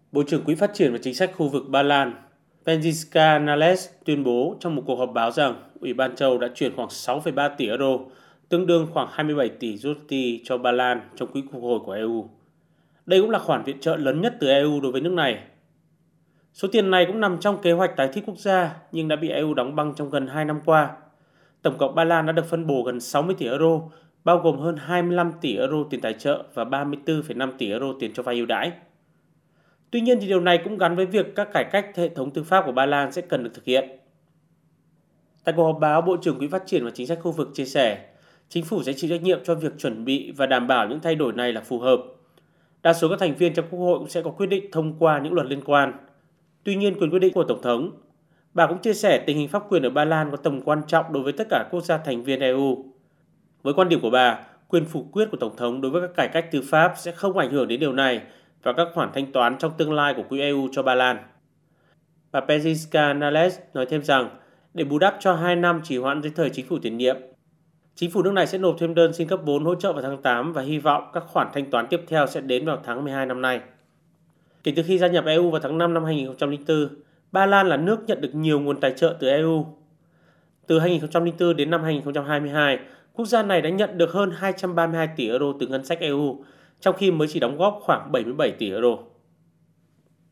Bộ trưởng Quỹ phát triển và chính sách khu vực Ba Lan Penziska Nales tuyên bố trong một cuộc họp báo rằng Ủy ban châu đã chuyển khoảng 6,3 tỷ euro, tương đương khoảng 27 tỷ zloty cho Ba Lan trong quỹ phục hồi của EU. Đây cũng là khoản viện trợ lớn nhất từ EU đối với nước này. Số tiền này cũng nằm trong kế hoạch tái thiết quốc gia nhưng đã bị EU đóng băng trong gần 2 năm qua. Tổng cộng Ba Lan đã được phân bổ gần 60 tỷ euro, bao gồm hơn 25 tỷ euro tiền tài trợ và 34,5 tỷ euro tiền cho vay ưu đãi. Tuy nhiên thì điều này cũng gắn với việc các cải cách hệ thống tư pháp của Ba Lan sẽ cần được thực hiện. Tại cuộc họp báo, Bộ trưởng Quỹ phát triển và chính sách khu vực chia sẻ, chính phủ sẽ chịu trách nhiệm cho việc chuẩn bị và đảm bảo những thay đổi này là phù hợp. Đa số các thành viên trong Quốc hội cũng sẽ có quyết định thông qua những luật liên quan. Tuy nhiên, quyền quyết định của Tổng thống. Bà cũng chia sẻ tình hình pháp quyền ở Ba Lan có tầm quan trọng đối với tất cả quốc gia thành viên EU. Với quan điểm của bà, quyền phủ quyết của Tổng thống đối với các cải cách tư pháp sẽ không ảnh hưởng đến điều này và các khoản thanh toán trong tương lai của quỹ EU cho Ba Lan. Bà Penziska Nales nói thêm rằng, để bù đắp cho 2 năm trì hoãn dưới thời chính phủ tiền nhiệm, chính phủ nước này sẽ nộp thêm đơn xin cấp vốn hỗ trợ vào tháng 8 và hy vọng các khoản thanh toán tiếp theo sẽ đến vào tháng 12 năm nay. Kể từ khi gia nhập EU vào tháng 5 năm 2004, Ba Lan là nước nhận được nhiều nguồn tài trợ từ EU. Từ 2004 đến năm 2022, quốc gia này đã nhận được hơn 232 tỷ euro từ ngân sách EU, trong khi mới chỉ đóng góp khoảng 77 tỷ euro.